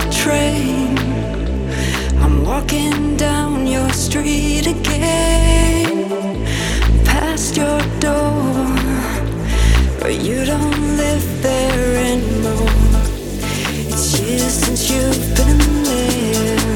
train. I'm walking down your street again, past your door, but you don't live there anymore. It's years since you've been there,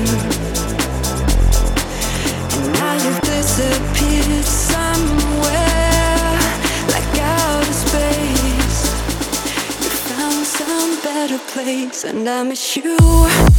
and now you've disappeared somewhere, like outer space. You found some better place, and I miss you.